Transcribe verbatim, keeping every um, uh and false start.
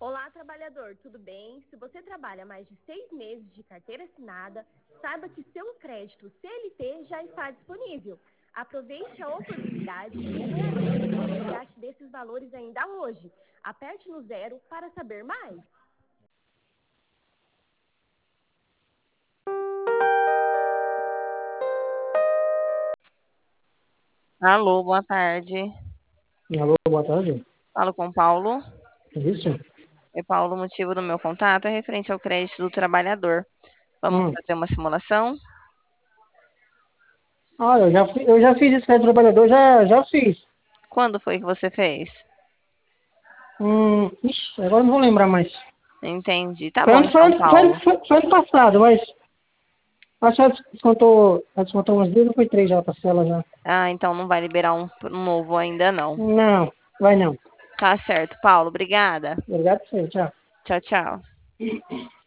Olá, trabalhador, tudo bem? Se você trabalha mais de seis meses de carteira assinada, saiba que seu crédito C L T já está disponível. Aproveite a oportunidade e realize o resgate desses valores ainda hoje. Aperte no zero para saber mais. Alô, boa tarde. Alô, boa tarde. Falo com o Paulo. Isso? E Paulo, o motivo do meu contato é referente ao crédito do trabalhador. Vamos Hum. fazer uma simulação? Ah, eu já, fi- eu já fiz esse crédito trabalhador, já, já fiz. Quando foi que você fez? Hum, ixi, agora eu não vou lembrar mais. Entendi. Tá Foi bom ano, foi, então, ano, foi, ano, Paulo. foi, foi ano passado, mas acho que ela descontou, ela descontou umas duas ou foi três já, a parcela já. Ah, então não vai liberar um, um novo ainda não. Não, vai não. Tá certo, Paulo. Obrigada. Obrigado por você, tchau. Tchau, tchau.